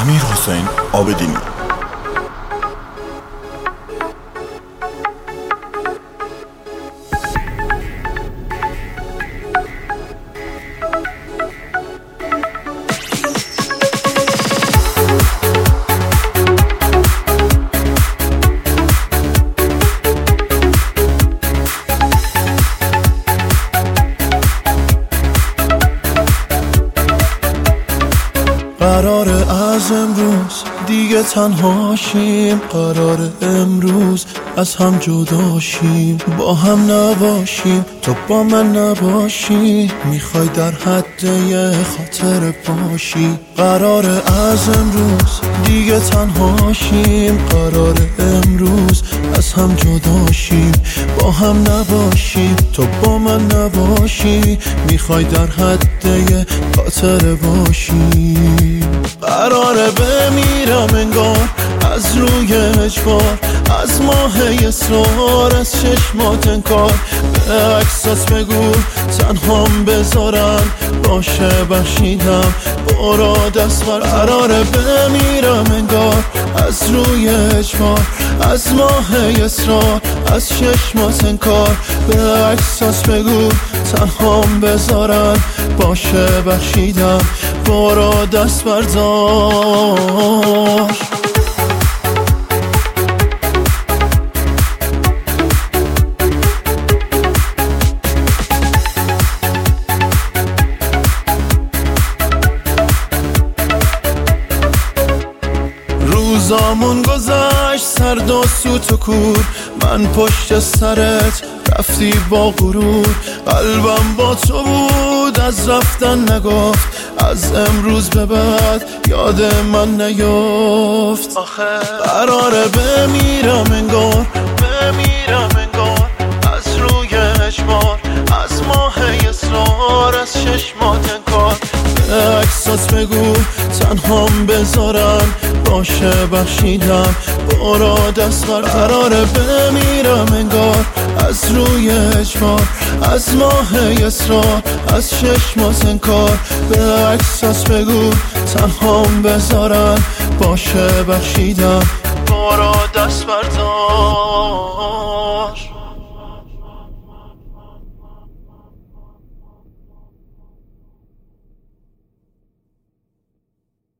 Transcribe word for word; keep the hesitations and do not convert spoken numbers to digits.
امیرحسین عابدینی. قرار از امروز دیگه تنهاشیم، قرار امروز از هم جداشیم، با هم نباشیم تو با من نباشی، میخوای در حد یه خاطر باشی. قرار از امروز دیگه تنهاشیم، قرار امروز از هم جداشیم، با هم نباشیم تو با من نباشی، میخوای در حد یه خاطر باشی. قراره بمیرم انگار از روی اجبار، از ماه اصرار، از چشمات انکار، به احساس بگو تنهام بذارن باشه بخشیدم برا دست بر. قراره بمیرم انگار از روی اجبار، از ماه اصرار، از چشمات انکار، به احساس بگو تنهام بذارن باشه بخشیدم برا دست بردار. روزامون گذشت سرد و سوت و کور، من پشت سرت رفتی با غرور، قلبم با تو بود از رفتن نگفت، از امروز به بعد یاد من نیفت. آخه قراره بمیرم انگار، بمیرم انگار از روی اجبار، از ماه اصرار، از چشمات انکار، به احساس بگو تنهام بذارن باشه بخشیدم برا دست بر. قراره بمیرم انگار از روی اجبار، از ماه اصرار، از چشمات انکار، به احساس بگو تنهام بذارن باشه بخشیدم برا دست بردار.